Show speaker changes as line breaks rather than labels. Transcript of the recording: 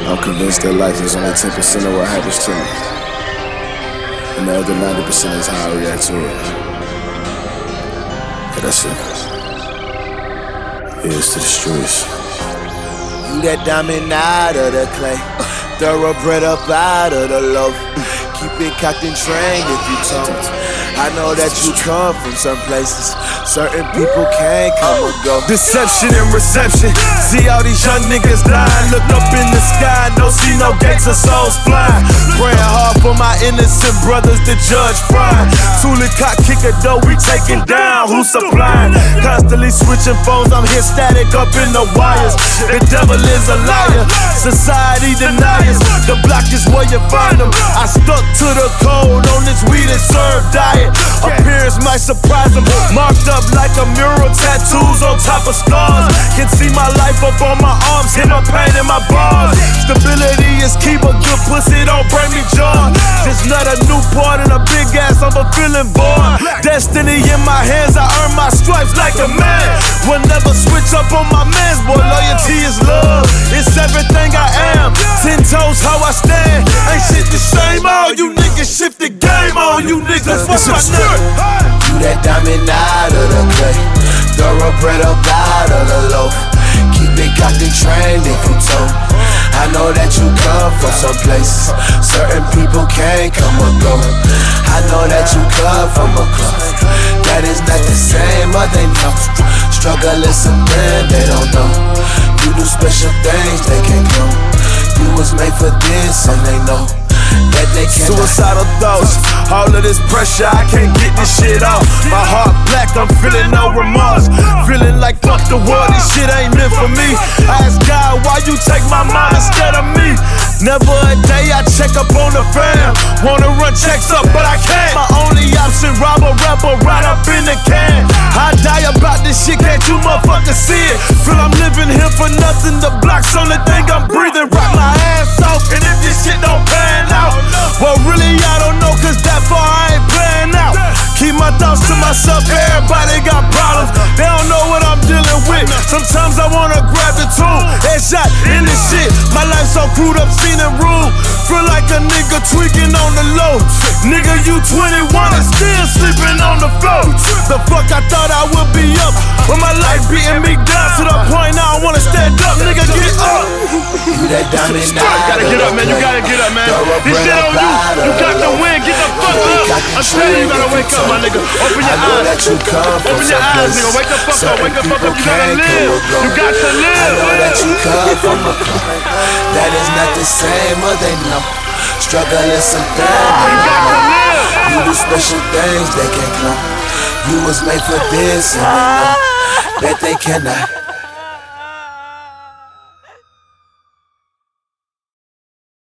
I'm convinced that life is only 10% of what happens to me, and the other 90% is how I react to it. Yeah, that's it. Here's to the streets.
You that diamond out of the clay, thoroughbred up out of the loaf. Keep it cocked and trained if you don't. I know that you come from some places certain people can't come or go.
Deception and reception. See all these young niggas dying. Look up in the sky, don't see no gates of souls flying. Praying hard for my innocent brothers, the judge frying. Toolie cock kicker dough, we taking down. Who's supplying? Constantly switching phones, I'm here static up in the wires. The devil is a liar, society deniers. The block is where you find them. I stuck to the code on this weed and serve diet. Appearance might surprise them. Marked up like a mural, tattoos on top of scars. Can see my life up on my arms, hit my pain in my bars. Stability is key, but good pussy don't bring me joy. Just not a Newport and a big ass, I'm a feeling bored. Destiny in my hands, I earn my stripes like a man. Will never switch up on my mans, boy, loyalty is love. It's everything I am, 10 toes how I stand. Ain't shit the same, all you niggas shift the game on you niggas. Fuck my nigga.
You that diamond out of the clay, thoroughbred up out of the loaf. Keep it cocked and trained if you told. I know that you come from some places certain people can't come or go. I know that you come from a cloth that is not the same, but they know. Struggle is something they don't know. You do special things they can't know. You was made for this and they know that they can't.
Suicidal thoughts, all of this pressure, I can't get this shit off. My heart black, I'm feeling no remorse. Feeling like fuck the world, this shit ain't meant for me. I ask God, why you take my mind instead of me? Never a day I check up on the fam. Wanna run checks up, but I can't. My only option, rob a rapper right up in the can. I die about this shit, can't you motherfuckers see it? Feel I'm living here for nothing, the block's only thing I'm breathing. Rock my ass off, and if this shit don't pan out, well really I don't know, cause that far I ain't playing out. Keep my thoughts to myself, everybody got problems. They don't know what I'm dealing with. Sometimes I wanna grab the tool, headshot in this shit. My life's so screwed up, seen and rude. Feel like a nigga tweaking on the low. Nigga, you 21 and still sleeping on the floor. The fuck I thought I would be up, but my life beating me down to the point now I wanna stand up. Nigga, get up.
You that diamond out.
You gotta get up, man. You gotta get up, man. This shit on you. You got to win. Get the fuck up. I'm telling you, you gotta wake up, my nigga. Open your eyes. Open your eyes, nigga. Wake the fuck up. Wake the fuck up. You gotta live. You got to live.
I know that you come from a cloth that is not the same, but they know. Struggle is something they know. You do special things they can't know. You was made for this and they know that they cannot.